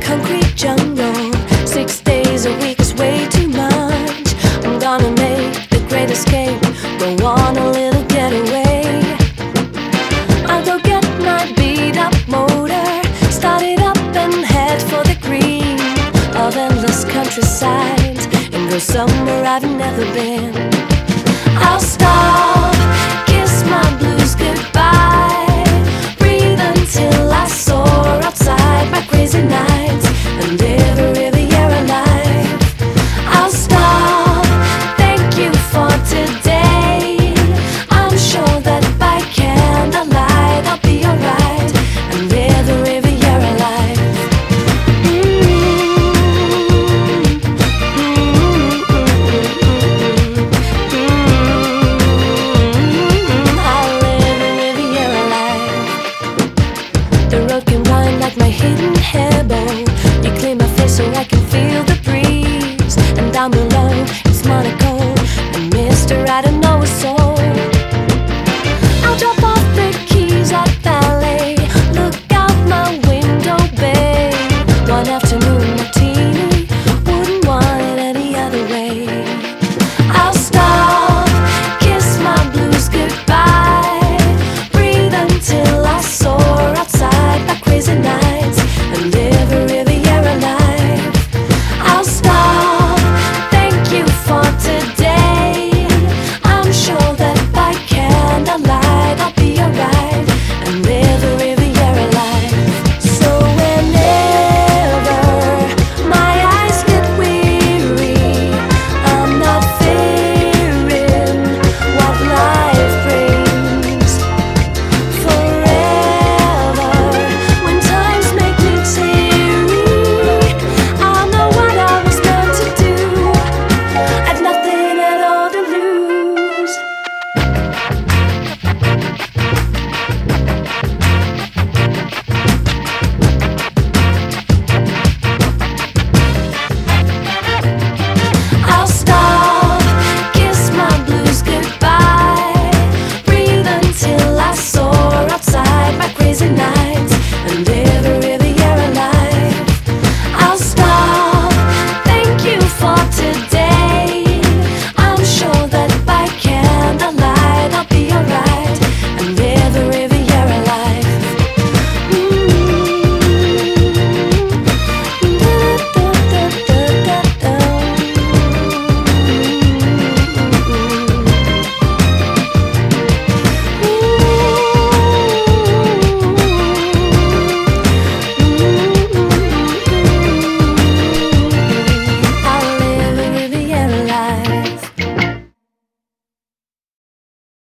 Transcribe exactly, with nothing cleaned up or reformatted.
concrete jungle. Six days a week is way too much. I'm gonna make the great escape, go on a little getaway. I'll go get my beat up motor, start it up and head for the green of endless countryside, and go somewhere I've never been. I'll start